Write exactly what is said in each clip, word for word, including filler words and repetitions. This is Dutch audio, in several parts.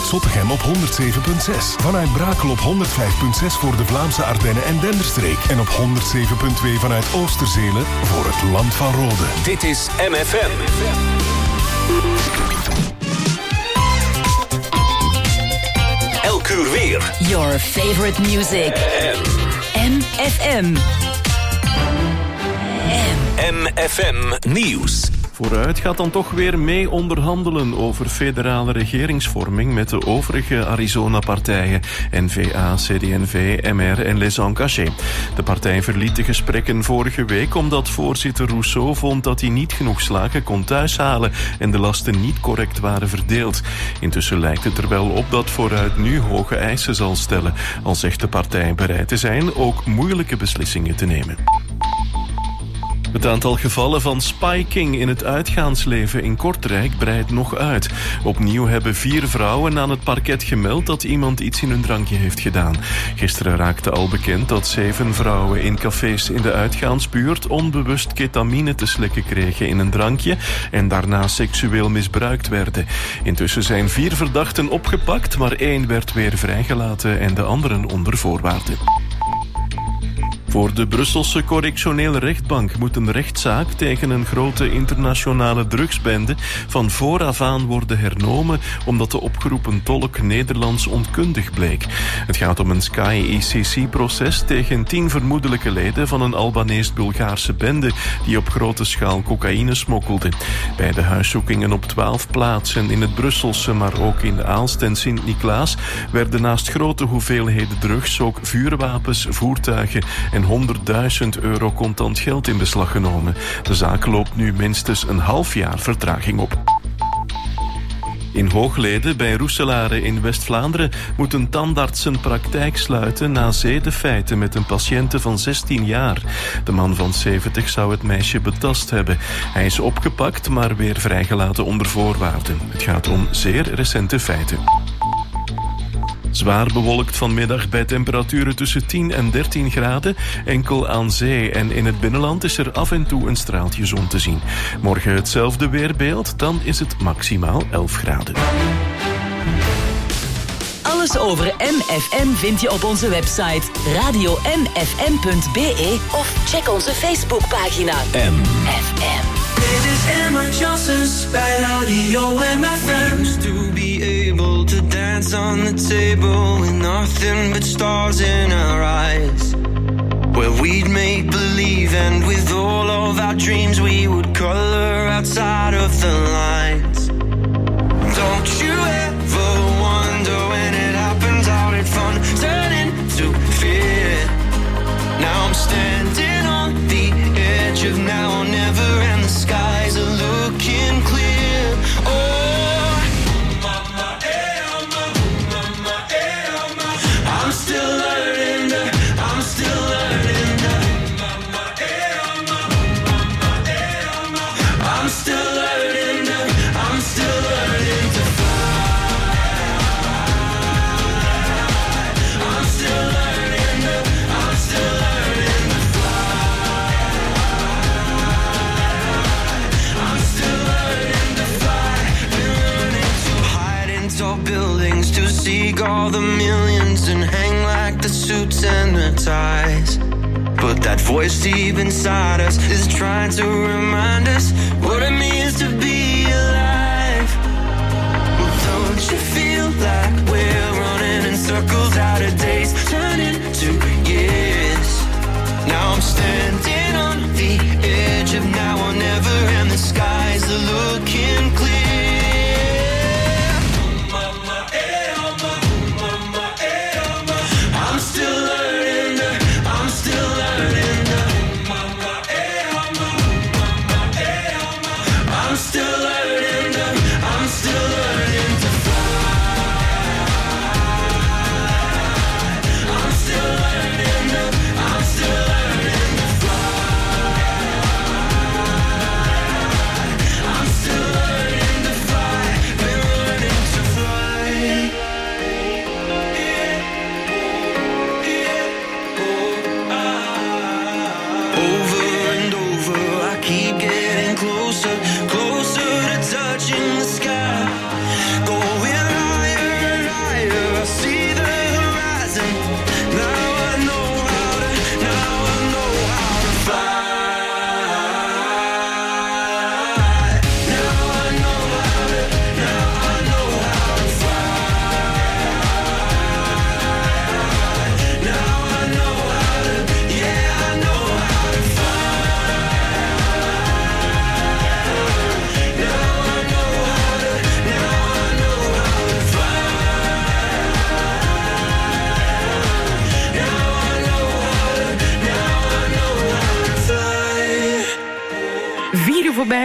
Zottegem op honderd zeven komma zes. Vanuit Brakel op honderd vijf komma zes voor de Vlaamse Ardennen en Denderstreek. En op honderd zeven komma twee vanuit Oosterzelen voor het Land van Rode. Dit is M F M. Elk uur weer. Your favorite music. M F M. M F M Nieuws. Vooruit gaat dan toch weer mee onderhandelen over federale regeringsvorming met de overige Arizona-partijen N V A, C D N V, M R en Les Engagés. De partij verliet de gesprekken vorige week omdat voorzitter Rousseau vond dat hij niet genoeg slagen kon thuishalen en de lasten niet correct waren verdeeld. Intussen lijkt het er wel op dat Vooruit nu hoge eisen zal stellen, al zegt de partij bereid te zijn ook moeilijke beslissingen te nemen. Het aantal gevallen van spiking in het uitgaansleven in Kortrijk breidt nog uit. Opnieuw hebben vier vrouwen aan het parket gemeld dat iemand iets in hun drankje heeft gedaan. Gisteren raakte al bekend dat zeven vrouwen in cafés in de uitgaansbuurt onbewust ketamine te slikken kregen in een drankje en daarna seksueel misbruikt werden. Intussen zijn vier verdachten opgepakt, maar één werd weer vrijgelaten en de anderen onder voorwaarden. Voor de Brusselse correctionele rechtbank moet een rechtszaak tegen een grote internationale drugsbende van vooraf aan worden hernomen omdat de opgeroepen tolk Nederlands onkundig bleek. Het gaat om een Sky I C C-proces tegen tien vermoedelijke leden van een Albanees-Bulgaarse bende die op grote schaal cocaïne smokkelde. Bij de huiszoekingen op twaalf plaatsen in het Brusselse, maar ook in Aalst en Sint-Niklaas werden naast grote hoeveelheden drugs ook vuurwapens, voertuigen en honderdduizend euro contant geld in beslag genomen. De zaak loopt nu minstens een half jaar vertraging op. In Hooglede bij Roeselare in West-Vlaanderen moet een tandarts zijn praktijk sluiten na zedenfeiten met een patiënte van zestien jaar. De man van zeventig zou het meisje betast hebben. Hij is opgepakt, maar weer vrijgelaten onder voorwaarden. Het gaat om zeer recente feiten. Zwaar bewolkt vanmiddag bij temperaturen tussen tien en dertien graden. Enkel aan zee en in het binnenland is er af en toe een straaltje zon te zien. Morgen hetzelfde weerbeeld, dan is het maximaal elf graden. Alles over M F M vind je op onze website radio m f m punt b e of check onze Facebookpagina M F M. Dit is Emma Johnson's bij Radio M F M. Used to be able to dance on the table with nothing but stars in our eyes, where we'd make believe and with all of our dreams we would color outside of the lines. Don't you ever wonder when it happens how did fun turn into fear? Now I'm standing on the edge of now or never and the skies are looking clear. Oh, mama, eh, mama, mama, eh, mama. I'm still learning to, I'm still learning to, mama, eh, mama, mama, eh, mama. I'm still learning to, I'm still learning to fly. I'm still learning to, I'm still learning to fly. I'm still learning to fly. Been learning to hide in tall buildings, to seek all the millions and hang like the suits and the ties. But that voice deep inside us is trying to remind us what it means to be alive. Well, don't you feel like we're running in circles out of days, turning to years? Now I'm standing on the edge of now or never and the skies are looking clear. Mama, eh, mama, mama, eh, mama. I'm still learning to, I'm still learning to, mama, eh, mama, mama, eh, mama. I'm still learning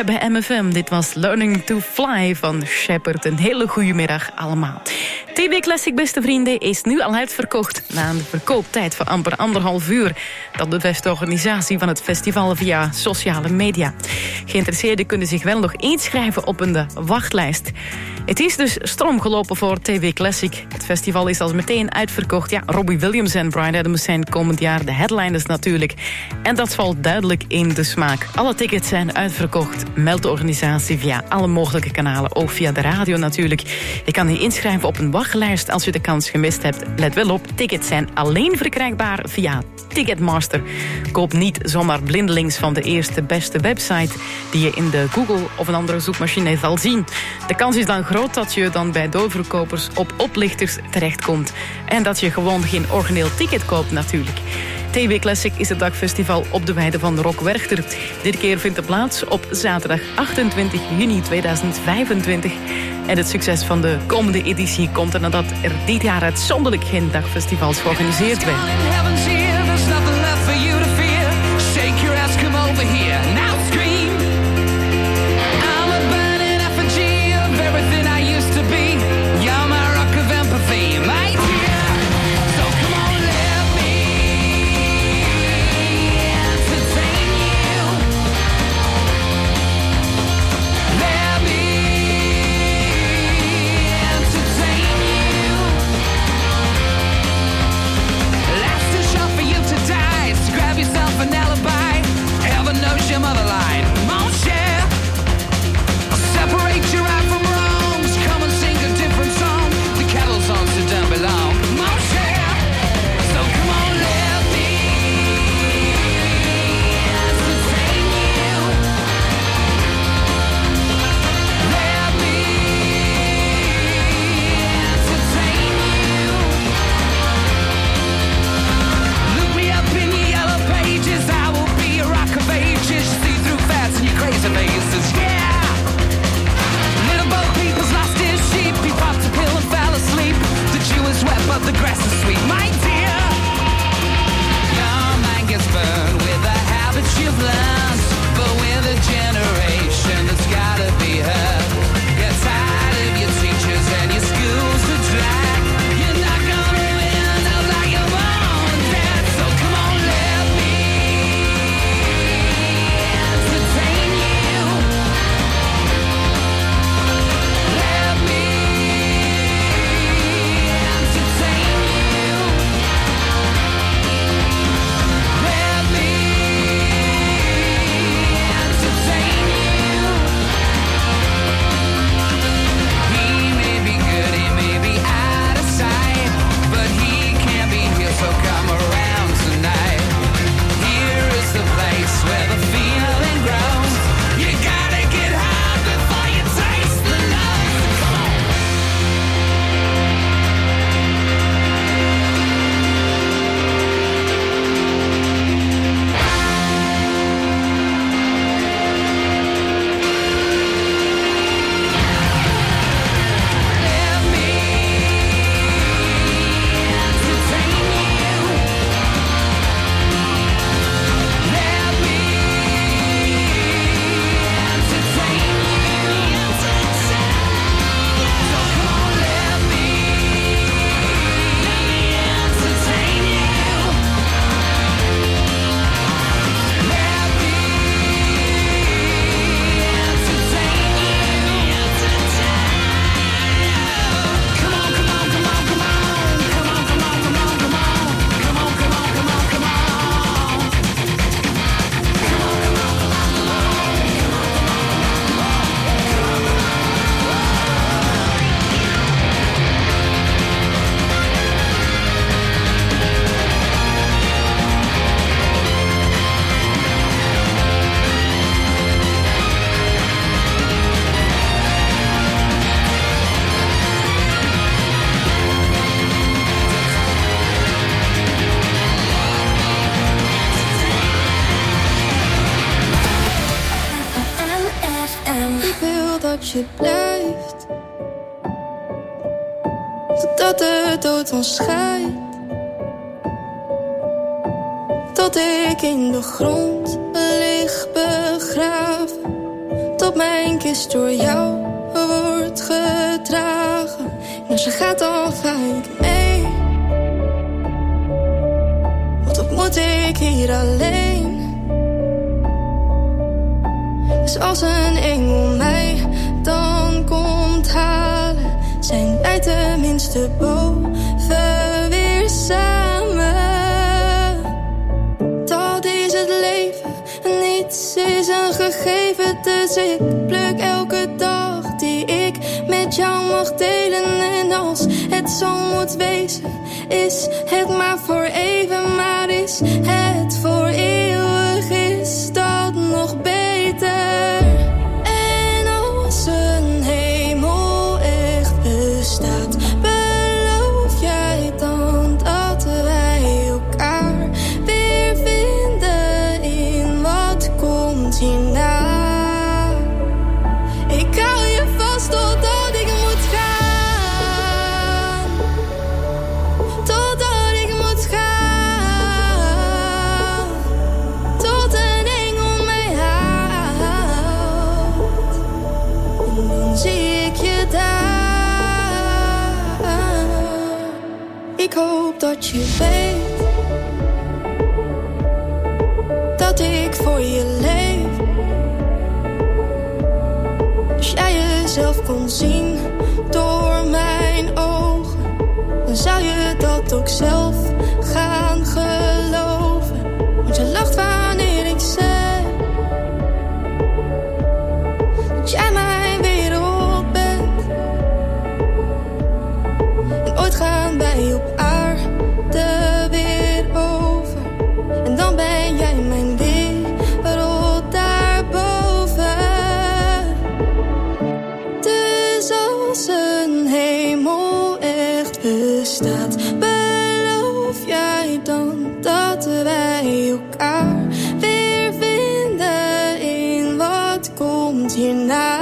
Air bij M F M. Dit was Learning to Fly van Shepard. Een hele goede middag allemaal. T V Classic, beste vrienden, is nu al uitverkocht. Na een verkooptijd van amper anderhalf uur. Dat bevestigt de organisatie van het festival via sociale media. Geïnteresseerden kunnen zich wel nog inschrijven op een wachtlijst. Het is dus stroomgelopen voor T V Classic. Het festival is al meteen uitverkocht. Ja, Robbie Williams en Bryan Adams zijn komend jaar de headliners natuurlijk. En dat valt duidelijk in de smaak. Alle tickets zijn uitverkocht. Meld de organisatie via alle mogelijke kanalen. Ook via de radio natuurlijk. Je kan je inschrijven op een wachtlijst als je de kans gemist hebt. Let wel op, tickets zijn alleen verkrijgbaar via Ticketmaster. Koop niet zomaar blindelings van de eerste beste website die je in de Google of een andere zoekmachine zal zien. De kans is dan groot dat je dan bij doorverkopers op oplichters terechtkomt. En dat je gewoon geen origineel ticket koopt natuurlijk. T V Classic is het dagfestival op de weide van Rock Werchter. Dit keer vindt het plaats op zaterdag achtentwintig juni tweeduizend vijfentwintig. En het succes van de komende editie komt er nadat er dit jaar uitzonderlijk geen dagfestivals georganiseerd werden. The grass is sweet, my dear. Your mind gets burned with the habits you've learned, but with a generation that's gotta be heard. Get tired of your teachers and your schools to drag. You're not gonna win out like your mom and dad. So come on, let me entertain you. Let me so come around tonight. Here is the place where the feeling grows. You gotta get high before you taste the love. Come on. Let me entertain you. Let me entertain you. So come on, let me entertain you. Let me entertain you. Come on, come on, come on, come on. Come on, come on, come on, come on. Come on, come on, come on, come on. Ik wil dat je blijft, totdat de dood ons scheidt. Tot ik in de grond lig begraven, tot mijn kist door jou wordt gedragen. En als je gaat, dan ga ik mee. Want wat moet ik hier alleen? Dus als een engel mij dan komt halen, zijn wij tenminste boven weer samen. Dat is het leven, niets is een gegeven. Dus ik pluk elke dag die ik met jou mag delen. En als het zo moet wezen, is het maar voor even. Maar is het voor eeuwig, is dat nog beter. En als een hemel echt bestaat, beloof jij dan dat wij elkaar weer vinden in wat komt hierna? Ik hou je vast totdat ik moet gaan, totdat ik moet gaan, tot een engel mij haalt. En dan zie ik je daar. Ik hoop dat je weet dat ik voor je leef. Als jij jezelf kon zien door mijn ogen, dan zou je dat ook zelf gaan geloven. Want je lacht wanneer ik zeg dat jij mijn wereld bent. En ooit gaan wij op aarde weer over. En dan ben jij mijn wereld daarboven. Dus als een hemel echt bestaat, beloof jij dan dat wij elkaar weer vinden in wat komt hierna?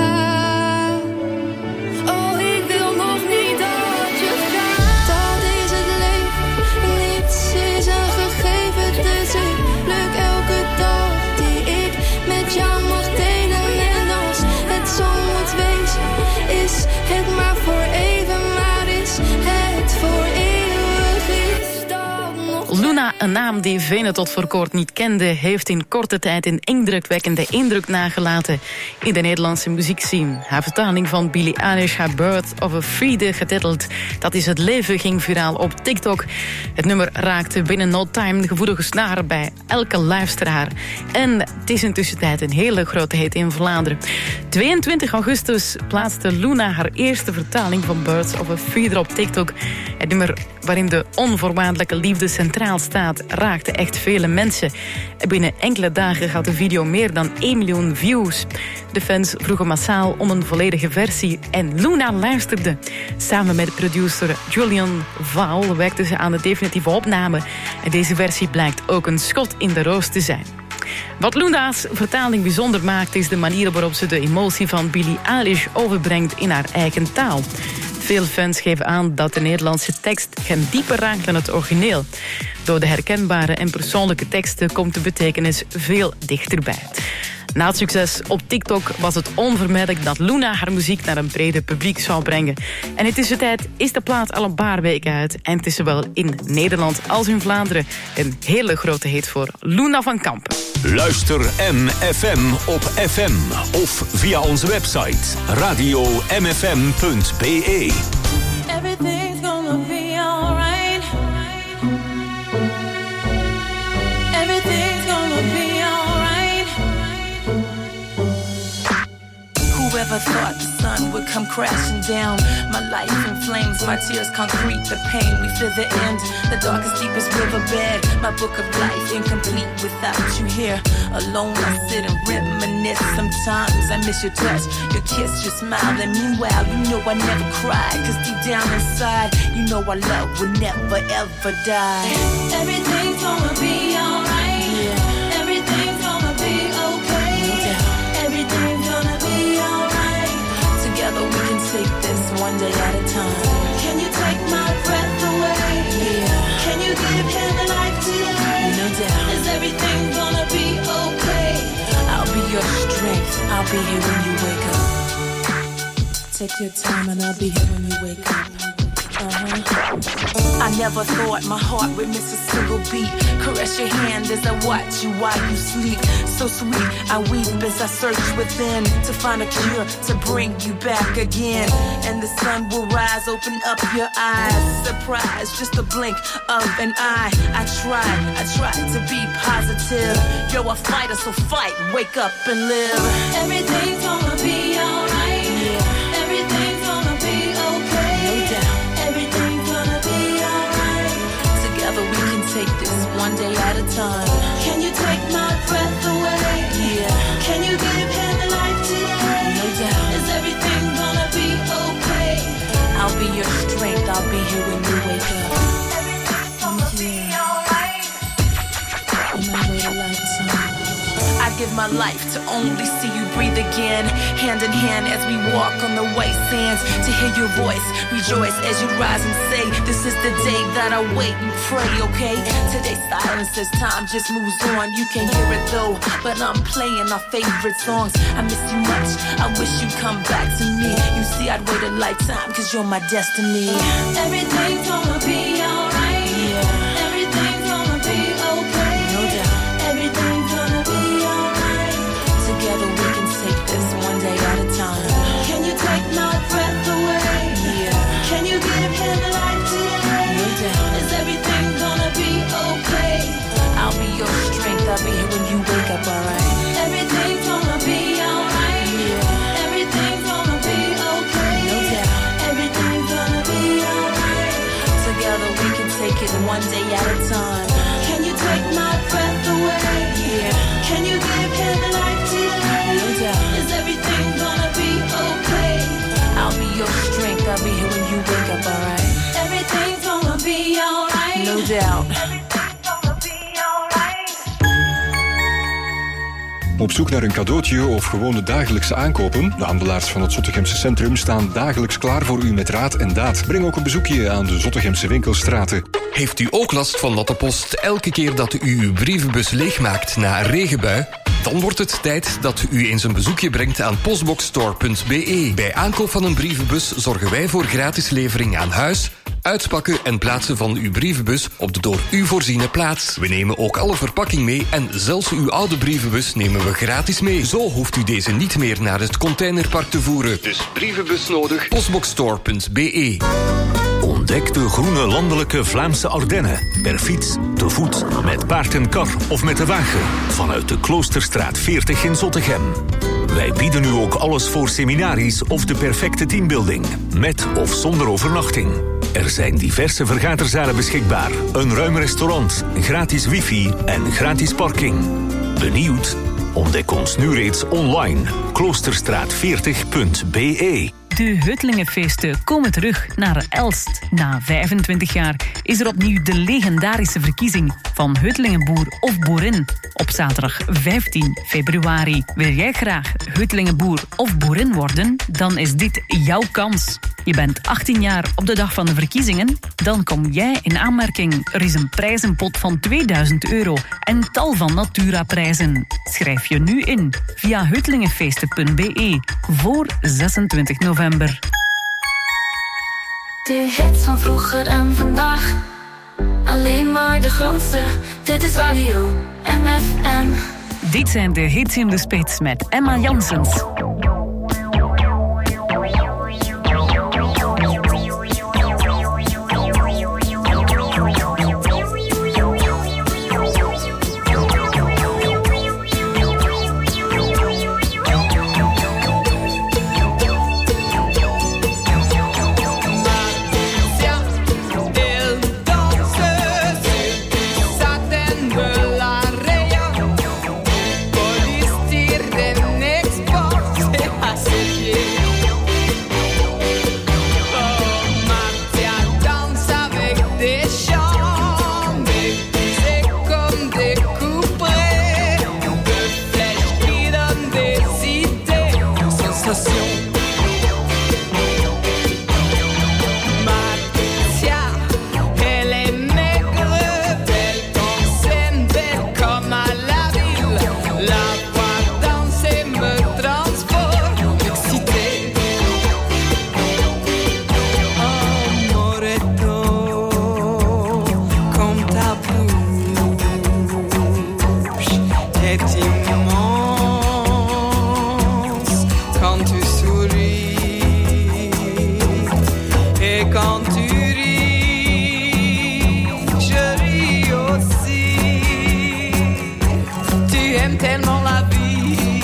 Oh, ik wil nog niet dat je gaat. Dat is het leven, niets is een gegeven. Dus ik pluk elke dag die ik met jou mag delen. En als het zo moet wezen, is het maar voor even. Maar is het voor eeuwig, is dat nog Luna, een naam die velen tot voor kort niet kende, heeft in korte tijd een indrukwekkende indruk nagelaten in de Nederlandse muziekscene. Haar vertaling van Billie Eilish, haar Birth of a Friede, getiteld Dat is het leven, ging viraal op TikTok. Het nummer raakte binnen no time de gevoelige snaar bij elke luisteraar. En het is intussen tijd een hele grote hit in Vlaanderen. tweeëntwintig augustus plaatste Luna haar eerste vertaling van Birth of a Friede op TikTok. Het nummer waarin de onvoorwaardelijke liefde centraal staat, raakte echt vele mensen. Binnen enkele dagen had de video meer dan één miljoen views. De fans vroegen massaal om een volledige versie en Luna luisterde. Samen met producer Julian Vaal werkte ze aan de definitieve opname. En deze versie blijkt ook een schot in de roos te zijn. Wat Luna's vertaling bijzonder maakt, is de manier waarop ze de emotie van Billie Eilish overbrengt in haar eigen taal. Veel fans geven aan dat de Nederlandse tekst hen dieper raakt dan het origineel. Door de herkenbare en persoonlijke teksten komt de betekenis veel dichterbij. Na het succes op TikTok was het onvermijdelijk dat Luna haar muziek naar een breder publiek zou brengen. En in tussentijd is de plaat al een paar weken uit. En het is zowel in Nederland als in Vlaanderen een hele grote hit voor Luna van Kampen. Luister M F M op F M of via onze website radio m f m punt b e. Everything's gonna be alright. Everything's gonna be alright. Whoever thought the sun would come crashing down? My life in flames, my tears concrete, the pain, we feel the end. The darkest, deepest riverbed, my book of life incomplete without you here. Alone I sit and reminisce. Sometimes I miss your touch, your kiss, your smile. And meanwhile, you know I never cry, cause deep down inside, you know our love will never ever die. Everything's gonna be alright. Yeah. Everything's gonna be okay. Yeah. Everything's gonna be alright. Together we can take this one day at a time. Can you take my breath away? Yeah. Can you give him life today? No doubt. Is everything gonna be okay? I'll be your strength. I'll be here when you wake up. Take your time and I'll be here when you wake up. Uh-huh. I never thought my heart would miss a single beat. Caress your hand as I watch you while you sleep. So sweet, I weep as I search within to find a cure to bring you back again. And the sun will rise, open up your eyes. Surprise, just a blink of an eye. I tried, I tried to be positive. You're a fighter, so fight, wake up and live. Everything's gonna be alright. Yeah. Everything's gonna be okay. No doubt. Everything's gonna be alright. Together we can take this one day at a time. Can you take my breath away? Yeah. Can you give him life today? No doubt. Is everything gonna be okay? I'll be your strength. I'll be here when you wake up. Everything's gonna be alright. On my way to lifetime. I give my life to only see you breathe again. Hand in hand as we walk on the white sands. To hear your voice, rejoice as you rise and say, this is the day that I wait and pray, okay? Today's silence as time just moves on. You can hear it though, but I'm playing our favorite songs. I miss you much, I wish you'd come back to me. You see, I'd wait a lifetime, cause you're my destiny. Everything's gonna be alright. Yeah. Everything's gonna be okay. No doubt. Everything's gonna be alright. Together we can take this one day at a time. Can you take my breath away? Yeah. Can you give him life today? No doubt. Is everything gonna be okay? I'll be your strength. I'll be here when you wake up, alright? Everything's gonna be alright. Yeah. Everything's gonna be okay. No doubt. Everything's gonna be alright. Together we can take it one day at a time. Can you take my breath away? Yeah. Can you give him life today? No doubt. Is everything gonna be okay? I'll be your strength. I'll be here when you wake up, alright? Everything's gonna be alright. No doubt. Everything's gonna be alright. Op zoek naar een cadeautje of gewoon de dagelijkse aankopen? De handelaars van het Zottegemse Centrum staan dagelijks klaar voor u met raad en daad. Breng ook een bezoekje aan de Zottegemse winkelstraten. Heeft u ook last van natte post elke keer dat u uw brievenbus leegmaakt na een regenbui? Dan wordt het tijd dat u eens een bezoekje brengt aan postboxstore punt b e. Bij aankoop van een brievenbus zorgen wij voor gratis levering aan huis, uitpakken en plaatsen van uw brievenbus op de door u voorziene plaats. We nemen ook alle verpakking mee en zelfs uw oude brievenbus nemen we gratis mee. Zo hoeft u deze niet meer naar het containerpark te voeren. Dus brievenbus nodig, postboxstore punt b e. Ontdek de groene landelijke Vlaamse Ardennen. Per fiets, te voet, met paard en kar of met de wagen. Vanuit de Kloosterstraat veertig in Zottegem. Wij bieden u ook alles voor seminaries of de perfecte teambuilding. Met of zonder overnachting. Er zijn diverse vergaderzalen beschikbaar. Een ruim restaurant, gratis wifi en gratis parking. Benieuwd? Ontdek ons nu reeds online. kloosterstraat veertig punt b e. De Heutlingenfeesten komen terug naar Elst. Na vijfentwintig jaar is er opnieuw de legendarische verkiezing van Heutlingenboer of boerin op zaterdag vijftien februari. Wil jij graag Heutlingenboer of boerin worden? Dan is dit jouw kans. Je bent achttien jaar op de dag van de verkiezingen? Dan kom jij in aanmerking. Er is een prijzenpot van tweeduizend euro en tal van Natura-prijzen. Schrijf je nu in via heutlingenfeesten punt b e voor zesentwintig november. De hits van vroeger en vandaag, alleen maar de grootste. Dit is Radio M F M. Dit zijn de hits in de spits met Emma Janssens. Police steer de next box. quand tu ris, je ris aussi. Tu aimes tellement la vie,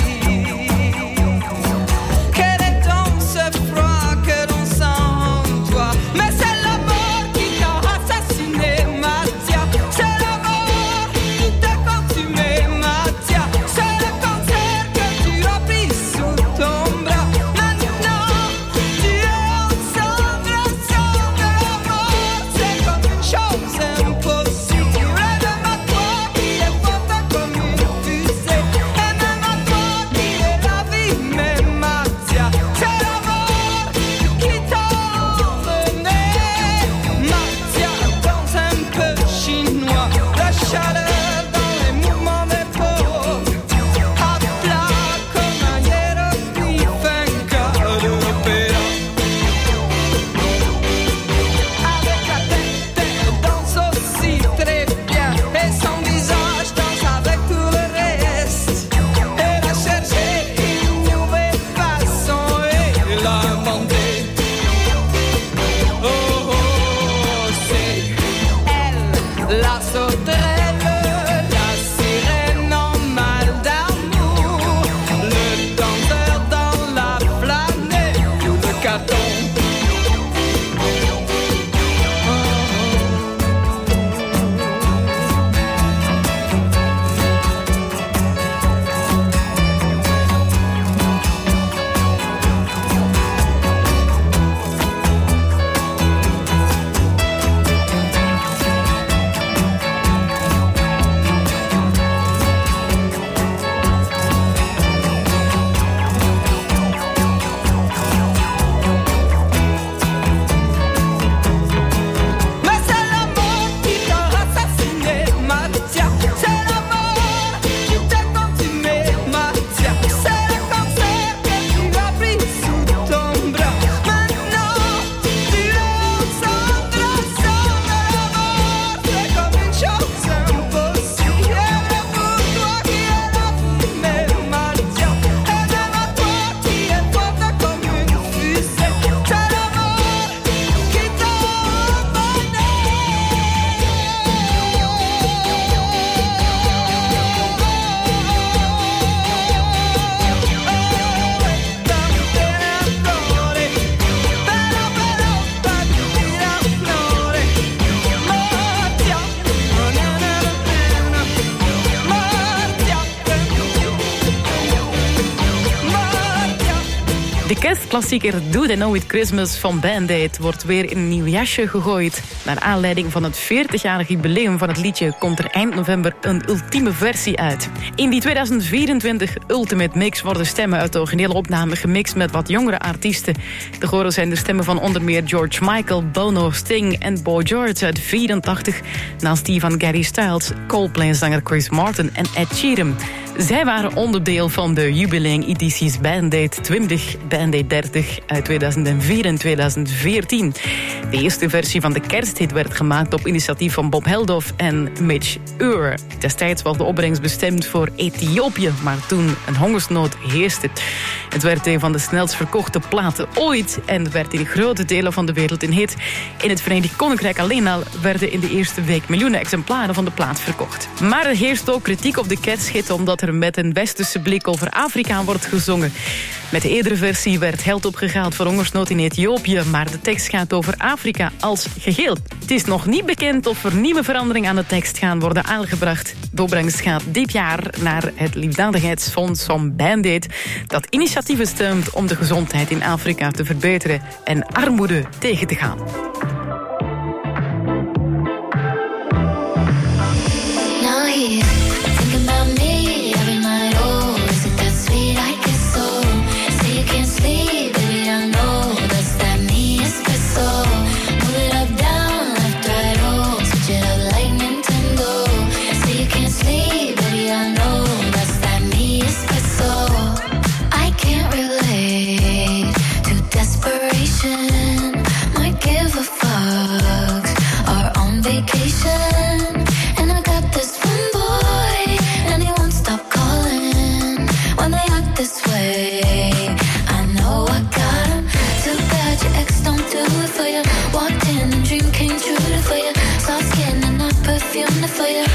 quel est donc ce froid que l'on sent en toi? Mais c'est la mort qui t'a assassiné, Mathia. C'est la mort qui t'a consumé, Mathia. C'est le cancer que tu as pris sous ton bras. Maintenant, tu es ensemble, ensemble. La mort, c'est comme une chose impossible. Et même à toi qui est forte comme une fusée. Et même à toi qui est la vie, mais Mathia, c'est la mort qui t'a emmené. Mathia, dans un peu chinois, la chaleur dans les mouvements des peaux, à plat comme un hiéroglyphe, un cas de l'opéra. Avec la tête, elle danse aussi très bien, et son visage danse avec tout le reste. Elle a cherché une nouvelle façon et l'a inventée. Oh, oh, c'est elle, la sauterelle, la sirène en mal d'amour, le danseur dans la flamme et tout le carton. Mais c'est la mort qui t'a assassiné, Mathia. C'est la mort qui t'a consumé, Mathia. C'est le cancer que tu as pris sous ton bras. Maintenant, tu es ensemble, ensemble. La mort, c'est comme une chose impossible. Et même pour toi qui es la vie, mais Mathia. Et même à toi qui est forte comme une fusée. C'est la mort qui t'a De kerstklassieker Do They Know It Christmas van Band-Aid wordt weer in een nieuw jasje gegooid. Naar aanleiding van het veertigjarig jubileum van het liedje komt er eind november een ultieme versie uit. In die tweeduizend vierentwintig Ultimate Mix worden stemmen uit de originele opname gemixt met wat jongere artiesten. De horen zijn de stemmen van onder meer George Michael, Bono, Sting en Boy George uit vierentachtig... naast die van Gary Styles, Coldplay-zanger Chris Martin en Ed Sheeran. Zij waren onderdeel van de jubileum-edities Band-Aid twintig, Band-Aid dertig uit tweeduizend vier en tweeduizend veertien. De eerste versie van de kersthit werd gemaakt op initiatief van Bob Geldof en Mitch Ure. Destijds was de opbrengst bestemd voor Ethiopië, maar toen een hongersnood heerste. Het werd een van de snelst verkochte platen ooit en werd in grote delen van de wereld een hit. In het Verenigd Koninkrijk alleen al werden in de eerste week miljoenen exemplaren van de plaat verkocht. Maar er heerst ook kritiek op de kersthit omdat er met een westerse blik over Afrika wordt gezongen. Met de eerdere versie werd geld opgehaald voor hongersnood in Ethiopië, maar de tekst gaat over Afrika als geheel. Het is nog niet bekend of er nieuwe veranderingen aan de tekst gaan worden aangebracht. De opbrengst gaat dit jaar naar het liefdadigheidsfonds van Band-Aid, dat initiatieven steunt om de gezondheid in Afrika te verbeteren en armoede tegen te gaan. Now here, think about me every night. Oh, is it that sweet? I guess so. Say you can't sleep, baby, I know that's that me espresso. Move it up, down, left, right, oh, switch it up like Nintendo. Say you can't sleep, baby, I know that's that me espresso. I can't relate to desperation. Might give a fuck. Walked in, a dream came true for you. Soft skin and not perfume for you.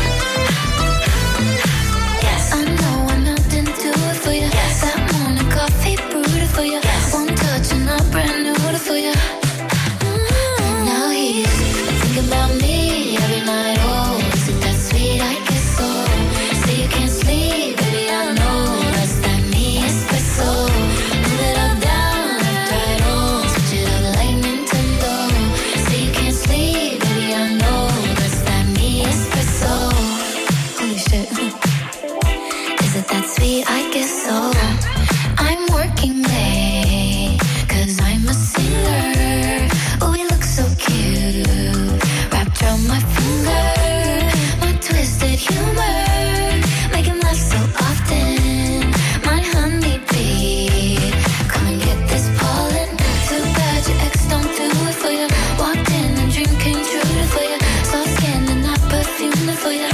Yes, I know I'm not into it for you. Yes, that morning coffee brewed for you. Yes, one touch and I'm brand new for you. Mm-hmm. Now he's thinking about me every night. Oh, is it that sweet? I guess so. Say you can't sleep, baby, I know that's that me espresso. Move it up, down, left, right, oh, switch it up like Nintendo. Say you can't sleep, baby, I know that's that me espresso. Holy shit. Is it that sweet? I guess so. I'm working late, cause I'm a singer. Oh, we look so cute, wrapped around my finger. My twisted humor, make him laugh so often. My honeybee, come and get this pollen. Too bad your ex don't do it for you. Walked in, a dream came true for you. Soft skin and not perfume for you.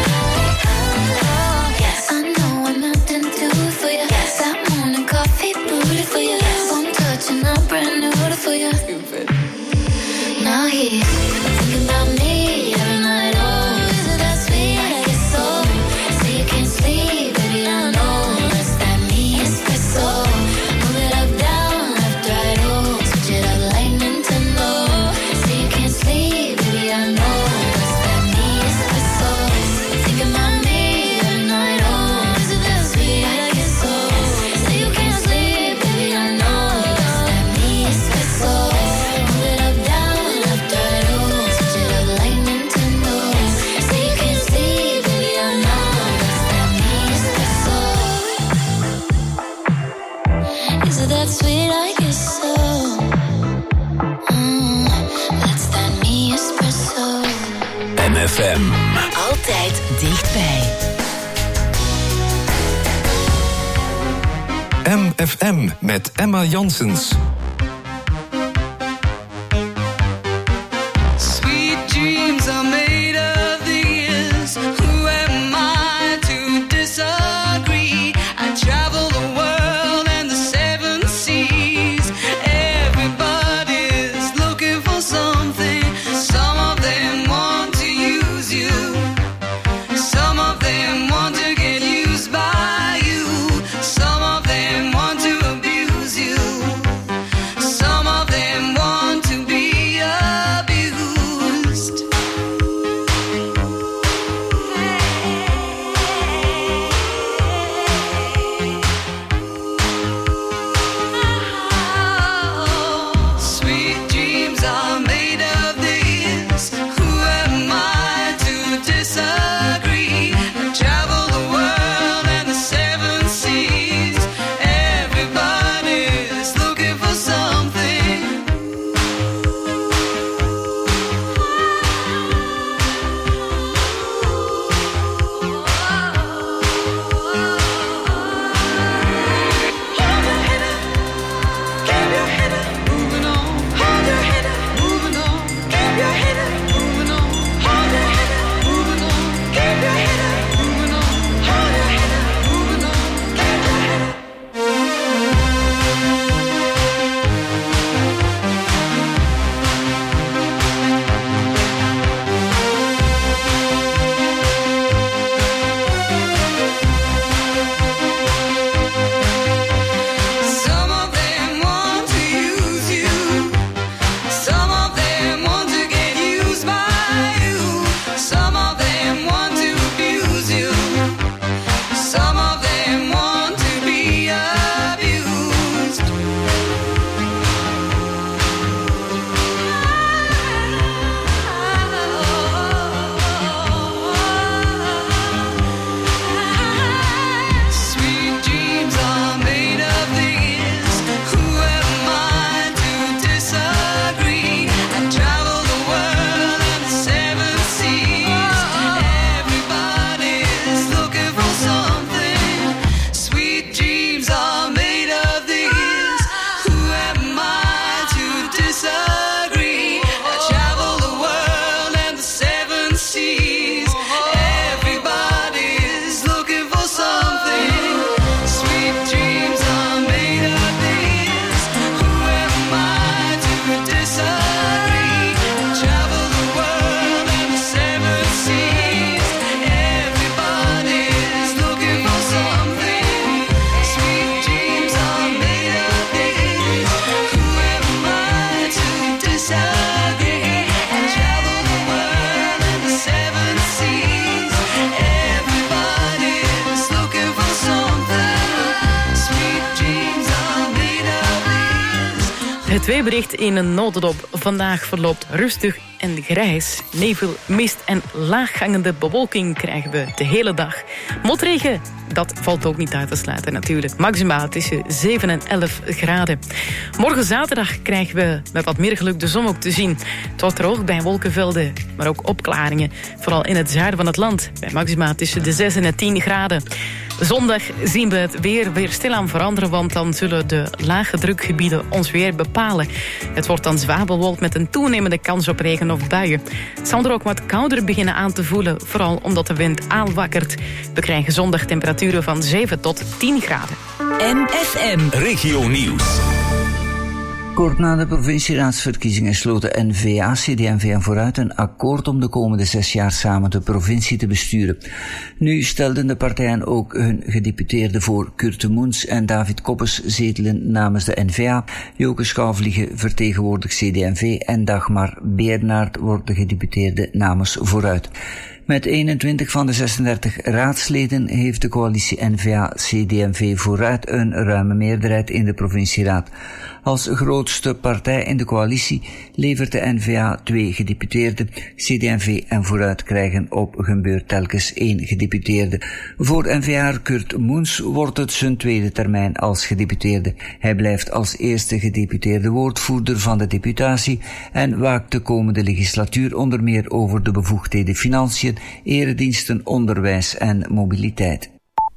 Yes, I know I'm not into it for you. Yes, that morning coffee brewed for you. One touch and I'm brand new for you. Stupid. Now he's thinking about me every night. Oh, is it that sweet? I guess so. Say you can't sleep, baby, I know that's that me espresso. Move it up, down, left, right, oh, switch it up like Nintendo. Say you can't sleep, baby, I know that's that me espresso. Thinking about me every night. Oh, is it that sweet? I guess so. Say you can't sleep, baby, I know that's that me espresso. Move it up, down, left, right, oh, switch it up like Nintendo. Say you can't sleep, baby, I know that's that me espresso. Is it that sweet? I guess so. Mm, that's that me espresso. M F M. Altijd dichtbij. M F M met Emma Janssens. Sweet dreams are made of these. Who am I to disagree? I travel the world and the seven seas. Everybody's looking for something. Some of them want to use you. Some of them want to get used by you. Some of them want to abuse you. again and travel the world and the seven seas. Everybody's looking for something. Sweet dreams are made of these. Het weerbericht in een notendop. Vandaag verloopt rustig en grijs. Nevel, mist en laaghangende bewolking krijgen we de hele dag. Motregen, dat valt ook niet uit te sluiten natuurlijk. Maximaal tussen zeven en elf graden. Morgen zaterdag krijgen we met wat meer geluk de zon ook te zien. Het wordt droog bij wolkenvelden, maar ook opklaringen. Vooral in het zuiden van het land. Bij maximaal tussen de zes en de tien graden. Zondag zien we het weer weer stilaan veranderen, want dan zullen de lage drukgebieden ons weer bepalen. Het wordt dan zwaar bewolkt met een toenemende kans op regen of buien. Het zal er ook wat kouder beginnen aan te voelen, vooral omdat de wind aanwakkert. We krijgen zondag temperaturen van zeven tot tien graden. M F M Regio Nieuws. Kort na de provincieraadsverkiezingen sloten N V A, C D en V en Vooruit een akkoord om de komende zes jaar samen de provincie te besturen. Nu stelden de partijen ook hun gedeputeerden voor. Kurt Moens en David Koppes zetelen namens de N V A. Joke Schouwvliegen vertegenwoordigt C D en V en Dagmar Beernaert wordt de gedeputeerde namens Vooruit. Met eenentwintig van de zesendertig raadsleden heeft de coalitie N V A C D en V Vooruit een ruime meerderheid in de provincieraad. Als grootste partij in de coalitie levert de N V A twee gedeputeerden. C D en V en Vooruit krijgen op hun beurt telkens één gedeputeerde. Voor N V A'er Kurt Moens wordt het zijn tweede termijn als gedeputeerde. Hij blijft als eerste gedeputeerde woordvoerder van de deputatie en waakt de komende legislatuur onder meer over de bevoegdheden financiën, erediensten, onderwijs en mobiliteit.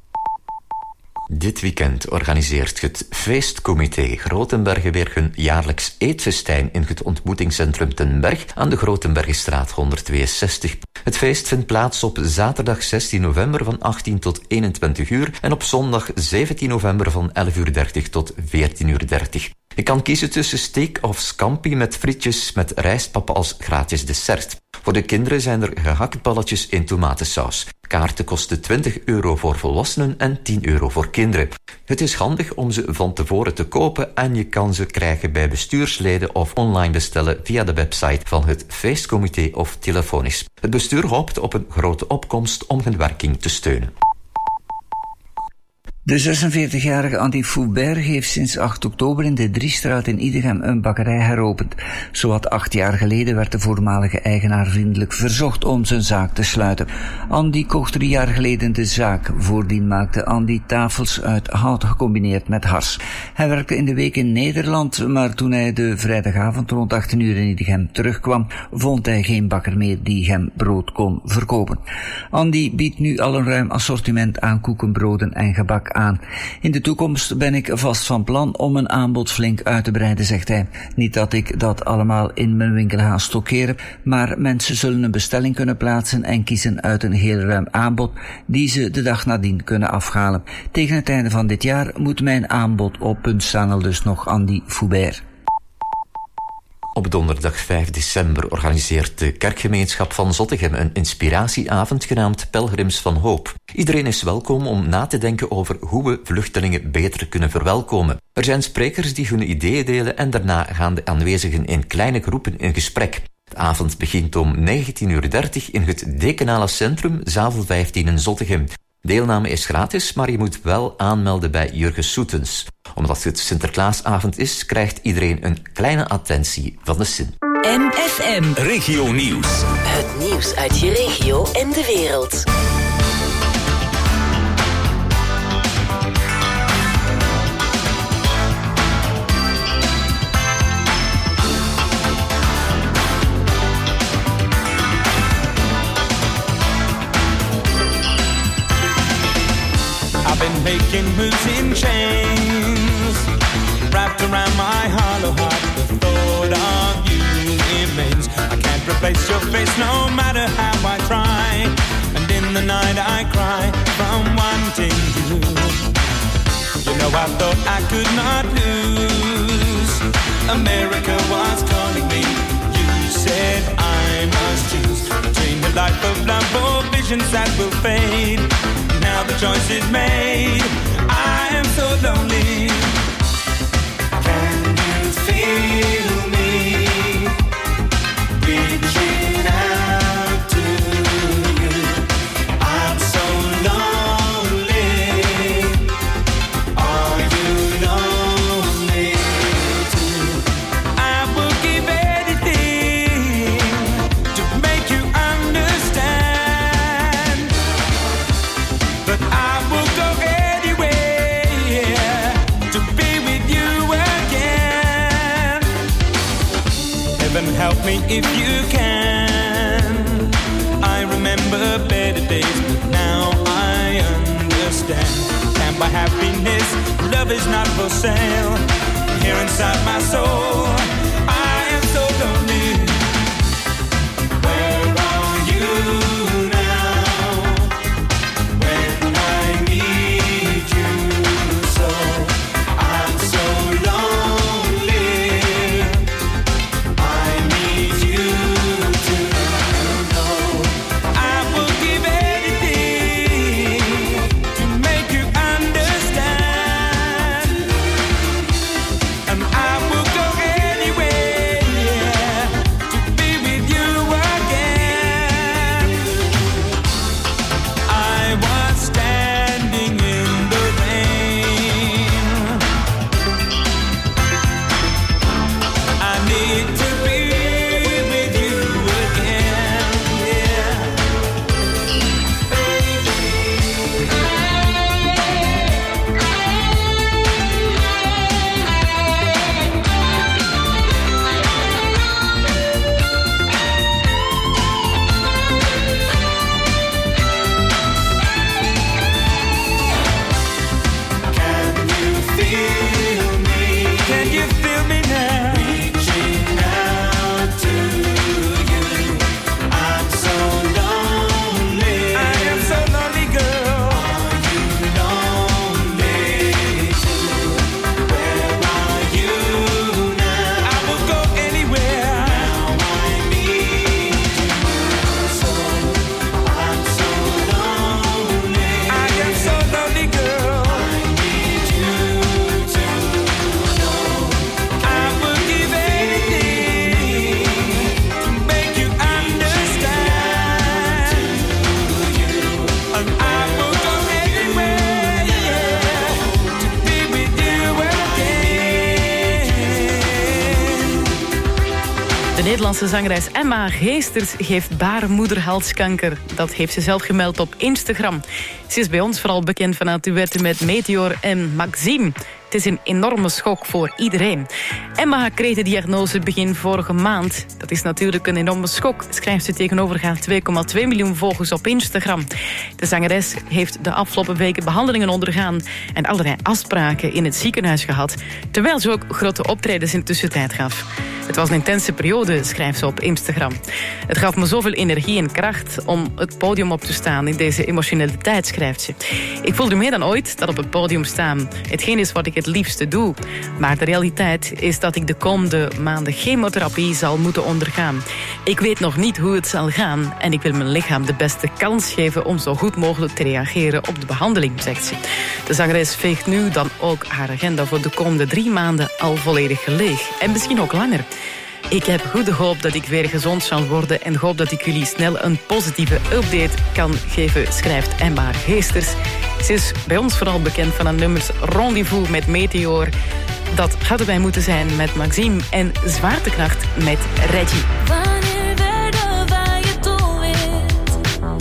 Dit weekend organiseert het feestcomité Grotenbergen weer hun jaarlijks eetfestijn in het ontmoetingscentrum Ten Berg aan de Grotenbergenstraat honderdtweeënzestig. Het feest vindt plaats op zaterdag zestien november van achttien tot eenentwintig uur en op zondag zeventien november van elf uur dertig tot veertien uur dertig. Je kan kiezen tussen steak of scampi met frietjes met rijstpappen als gratis dessert. Voor de kinderen zijn er gehaktballetjes in tomatensaus. Kaarten kosten twintig euro voor volwassenen en tien euro voor kinderen. Het is handig om ze van tevoren te kopen en je kan ze krijgen bij bestuursleden of online bestellen via de website van het feestcomité of telefonisch. Het bestuur hoopt op een grote opkomst om hun werking te steunen. De zesenveertigjarige Andy Foubert heeft sinds acht oktober in de Driestraat in Idegem een bakkerij heropend. Zowat acht jaar geleden werd de voormalige eigenaar vriendelijk verzocht om zijn zaak te sluiten. Andy kocht drie jaar geleden de zaak. Voordien maakte Andy tafels uit hout gecombineerd met hars. Hij werkte in de week in Nederland, maar toen hij de vrijdagavond rond achttien uur in Idegem terugkwam, vond hij geen bakker meer die hem brood kon verkopen. Andy biedt nu al een ruim assortiment aan koekenbroden en gebak aan. In de toekomst ben ik vast van plan om mijn aanbod flink uit te breiden, zegt hij. Niet dat ik dat allemaal in mijn winkel ga stockeren, maar mensen zullen een bestelling kunnen plaatsen en kiezen uit een heel ruim aanbod die ze de dag nadien kunnen afhalen. Tegen het einde van dit jaar moet mijn aanbod op punt staan, al dus nog Andy Foubert. Op donderdag vijf december organiseert de kerkgemeenschap van Zottegem een inspiratieavond genaamd Pelgrims van Hoop. Iedereen is welkom om na te denken over hoe we vluchtelingen beter kunnen verwelkomen. Er zijn sprekers die hun ideeën delen en daarna gaan de aanwezigen in kleine groepen in gesprek. De avond begint om negentien uur dertig in het Dekenale Centrum, zaal vijftien in Zottegem. Deelname is gratis, maar je moet wel aanmelden bij Jurgen Soetens. Omdat het Sinterklaasavond is, krijgt iedereen een kleine attentie van de Sint. M F M Regio Nieuws. Het nieuws uit je regio en de wereld. Been making moves in chains, wrapped around my hollow heart. The thought of you remains. I can't replace your face no matter how I try. And in the night I cry from wanting you. You know I thought I could not lose. America was calling me. You said I must choose between the life of love or visions that will fade. Now the choice is made. I am so lonely. Can you feel me? help me if you can. I remember better days, but now I understand. Can't buy happiness, love is not for sale. Here inside my soul, I am so lonely. Where are you? De Nederlandse zangeres Emma Geesters heeft baarmoederhalskanker. Dat heeft ze zelf gemeld op Instagram. Ze is bij ons vooral bekend van haar duetten met Meteor en Maxime. Het is een enorme schok voor iedereen. Emma kreeg de diagnose begin vorige maand. Dat is natuurlijk een enorme schok, schrijft ze tegenover haar twee komma twee miljoen volgers op Instagram. De zangeres heeft de afgelopen weken behandelingen ondergaan en allerlei afspraken in het ziekenhuis gehad, terwijl ze ook grote optredens in de tussentijd gaf. Het was een intense periode, schrijft ze op Instagram. Het gaf me zoveel energie en kracht om het podium op te staan in deze emotionele tijd, schrijft ze. Ik voelde meer dan ooit dat op het podium staan hetgeen is wat ik het liefste doe. Maar de realiteit is dat ik de komende maanden chemotherapie zal moeten ondergaan. Ik weet nog niet hoe het zal gaan en ik wil mijn lichaam de beste kans geven om zo goed mogelijk te reageren op de behandeling, zegt ze. De zangeres veegt nu dan ook haar agenda voor de komende drie maanden al volledig leeg. En misschien ook langer. Ik heb goede hoop dat ik weer gezond zal worden en hoop dat ik jullie snel een positieve update kan geven, schrijft Emma Geesters. Ze is bij ons vooral bekend van haar nummers Rendezvous met Meteor. Dat hadden wij moeten zijn met Maxime en Zwaartekracht met Reggie. Wanneer werden wij het doelwit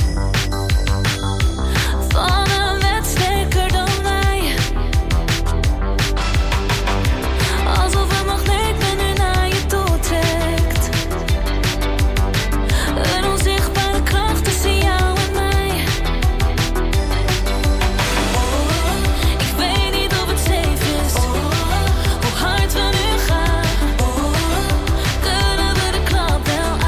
van een wedstrijd dan wij? Alsof een magneet me nu naar je toe trekt. Een onzichtbare kracht tussen jou en mij. Ik weet niet of het safe is, hoe hard we nu gaan. Kunnen we de klap wel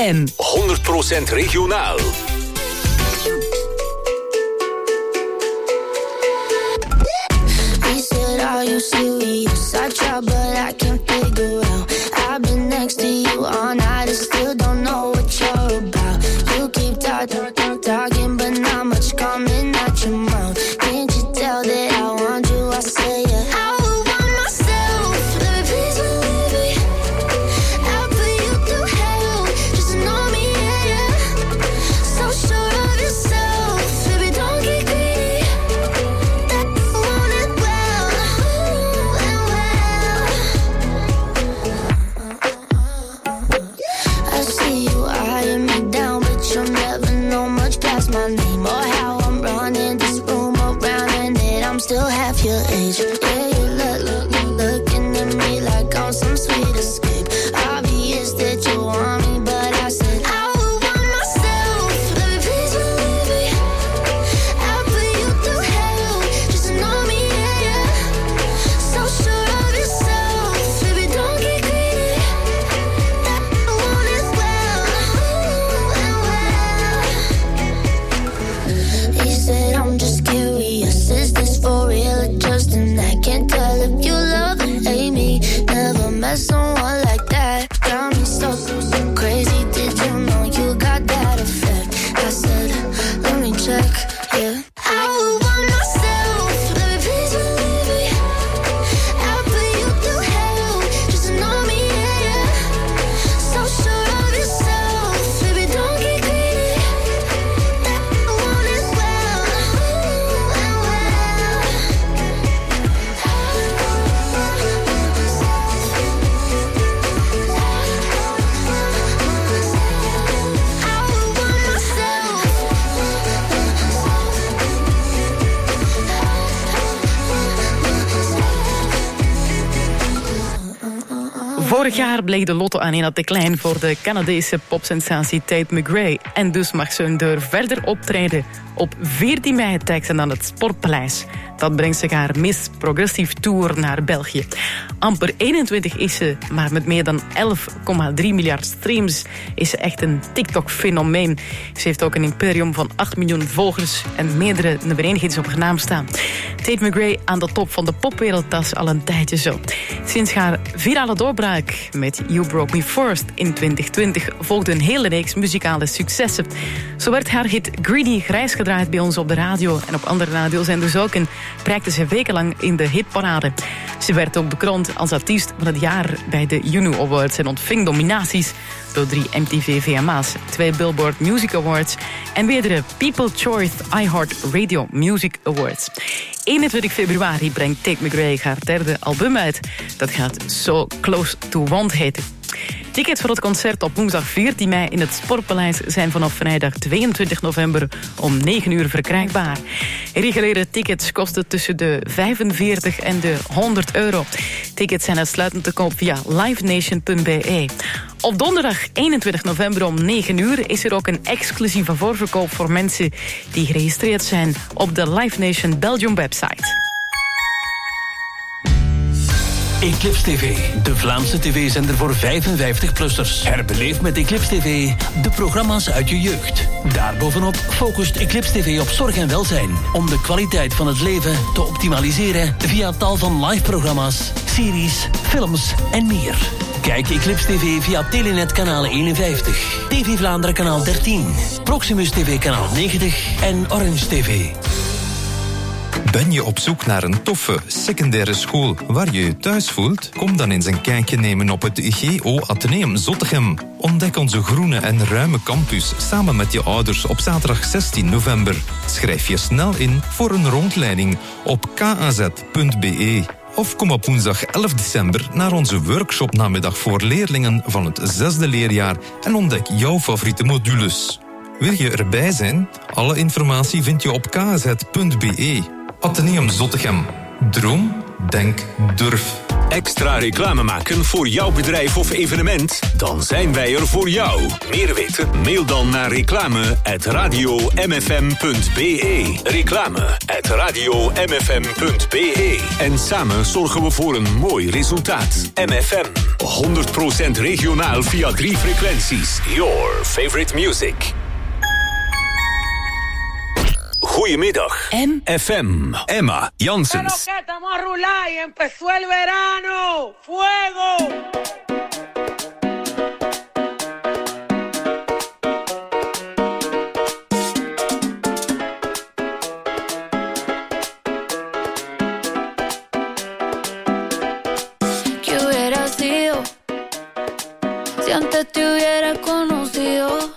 M. honderd procent regionaal. He said, are you serious? I try, but I can't figure out. I've been next to you all night and still don't know what you're about. You keep talking, talking, but not much coming out your mouth. Can't you tell that I want you? I say it. I would want myself, baby, please believe me. I'll put you through hell, just to know me, yeah, yeah. So sure of yourself, baby, don't get greedy. That you want it well, ooh, and well. I see you eyeing me down, but you'll never know much past my name or how I'm running this room around, and that I'm still half your age. Yeah, you look, look, look, looking at me like I'm some sweet escape. Obvious that you want me, but I said I would want myself, baby, please believe me. I'll put you through hell, just to know me, yeah, yeah. So sure of yourself, baby, don't get greedy. That you want it well, ooh, and well. He said, I'm just curious, is this for real or just an act? Can't tell if you love or hate me. Never met someone like that. Got me so, so, so crazy. Did you know you got that effect? I said, let me check, yeah. I would want myself, baby, please believe me. I'll put you through hell, just to know me, yeah, yeah. So sure of yourself, baby, don't get greedy. That you want it well, ooh, and well. Vorig jaar bleek de lotto aan één te klein voor de Canadese popsensatie Tate McRae. En dus mag ze een deur verder optreden. Op veertien mei trekt ze aan het Sportpaleis. Dat brengt zich haar Miss Progressive Tour naar België. Amper eenentwintig is ze, maar met meer dan elf komma drie miljard streams is ze echt een TikTok-fenomeen. Ze heeft ook een imperium van acht miljoen volgers en meerdere nummer één hits op haar naam staan. Tate McRae aan de top van de popwereld, dat is al een tijdje zo. Sinds haar virale doorbraak met You Broke Me First in twintig twintig volgde een hele reeks muzikale successen. Zo werd haar hit Greedy grijs gedraaid bij ons op de radio en op andere radiozenders ook en prijkte ze wekenlang in de hitparade. Ze werd ook bekroond als artiest van het jaar bij de Juno Awards en ontving nominaties door drie M T V V M A's, twee Billboard Music Awards en meerdere People Choice iHeart Radio Music Awards. eenentwintig februari brengt Tate McRae haar derde album uit. Dat gaat So Close to Want heten. Tickets voor het concert op woensdag veertien mei in het Sportpaleis zijn vanaf vrijdag tweeëntwintig november om negen uur verkrijgbaar. Reguliere tickets kosten tussen de vijfenveertig en de honderd euro. Tickets zijn uitsluitend te koop via livenation punt b e. Op donderdag eenentwintig november om negen uur is er ook een exclusieve voorverkoop voor mensen die geregistreerd zijn op de Live Nation Belgium website. Eclipse T V, de Vlaamse tv-zender voor vijfenvijftig-plussers. Herbeleef met Eclipse T V de programma's uit je jeugd. Daarbovenop focust Eclipse T V op zorg en welzijn, om de kwaliteit van het leven te optimaliseren via tal van live-programma's, series, films en meer. Kijk Eclipse T V via Telenet kanaal eenenvijftig, T V Vlaanderen kanaal dertien, Proximus T V kanaal negentig en Orange T V. Ben je op zoek naar een toffe secundaire school waar je je thuis voelt? Kom dan eens een kijkje nemen op het G O Atheneum Zottegem. Ontdek onze groene en ruime campus samen met je ouders op zaterdag zestien november. Schrijf je snel in voor een rondleiding op k a z punt b e. Of kom op woensdag elf december naar onze workshopnamiddag voor leerlingen van het zesde leerjaar en ontdek jouw favoriete modules. Wil je erbij zijn? Alle informatie vind je op k a z punt b e. Atheneum Zottegem. Droom, denk, durf. Extra reclame maken voor jouw bedrijf of evenement? Dan zijn wij er voor jou. Meer weten? Mail dan naar reclame at radio m f m punt b e. Reclame at radio m f m punt b e. En samen zorgen we voor een mooi resultaat. M F M. honderd procent regionaal via drie frequenties. Your favorite music. Goedemiddag. M F M. Emma Janssens. Pero que estamos a rular y empezó el verano. ¡Fuego! ¿Qué hubiera sido si antes te hubiera conocido?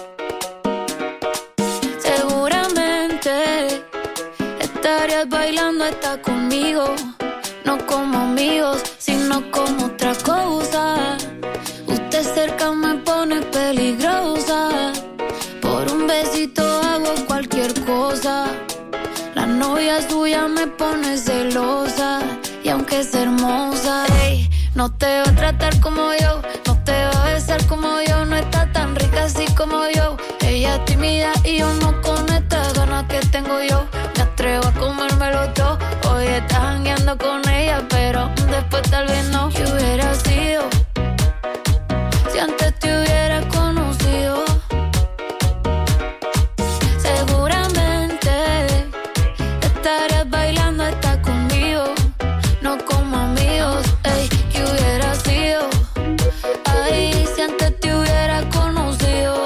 Seguramente estarías bailando hasta conmigo, no como amigos, sino como otra cosa. Usted cerca me pone peligrosa, por un besito hago cualquier cosa. La novia suya me pone celosa, y aunque es hermosa, ey, no te va a tratar como yo, no te va a besar como yo, no está tan rica así como yo. Ella es tímida y yo no con estas ganas que tengo yo. Me atrevo a comérmelo todo. Hoy estás jangueando con ella, pero después tal vez no. ¿Qué hubiera sido si antes te hubiera conocido? Seguramente estarías bailando hasta conmigo, no como amigos. Ey, ¿qué hubiera sido? Ay, si antes te hubiera conocido.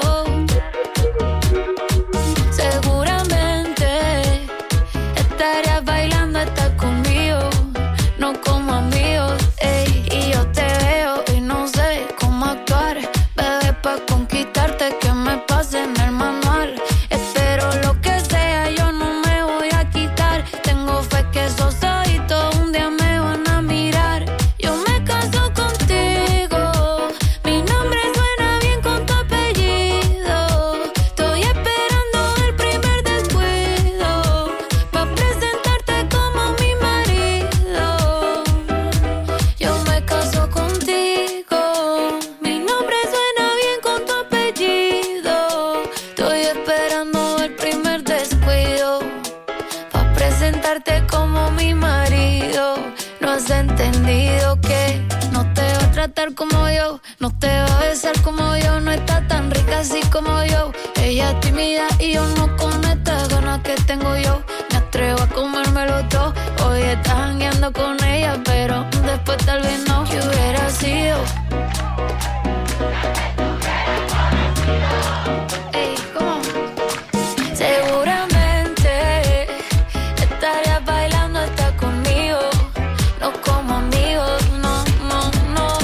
Seguramente estarías bailando hasta conmigo, no como amigos. Ey, y yo te veo y no sé cómo actuar, bebé, pa' conquistarte que me pase en el manual. Espero lo que sea, yo no me voy a quitar. Tengo fe que esos ojitos un día me van a mirar. Yo me caso contigo, mi nombre suena bien con tu apellido. Estoy esperando el primer descuido pa' presentarte como mi marido. Yo me caso contigo, mi nombre suena bien con tu apellido. Estoy esperando el primer descuido pa' presentarte como mi marido. No has entendido que no te va a tratar como yo, no te va a besar como yo, no está tan rica así como yo. Ella es tímida y yo no con estas ganas que tengo yo. Me atrevo a comérmelo todo. Hoy estás jangueando con ella, pero después tal vez no. ¿Qué hubiera sido? Ey, ¿cómo? Seguramente estarías bailando hasta conmigo, no como amigos, no, no, no.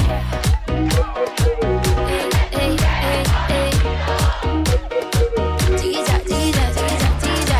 Ey, ey, ey, ey. Chiquilla, chiquilla, chiquilla, chiquilla.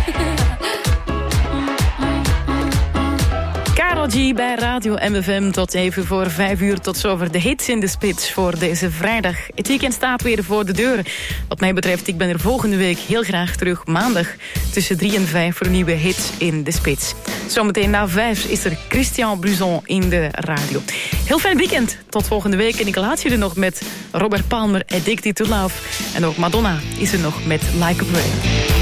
Karel G bij Radio M F M tot even voor vijf uur. Tot zover de hits in de spits voor deze vrijdag. Het weekend staat weer voor de deur. Wat mij betreft, ik ben er volgende week heel graag terug. Maandag tussen drie en vijf voor nieuwe hits in de spits. Zometeen na vijf is er Christian Bruzon in de radio. Heel fijn weekend. Tot volgende week. En ik laat je er nog met Robert Palmer, Addicted to Love. En ook Madonna is er nog met Like a Prayer.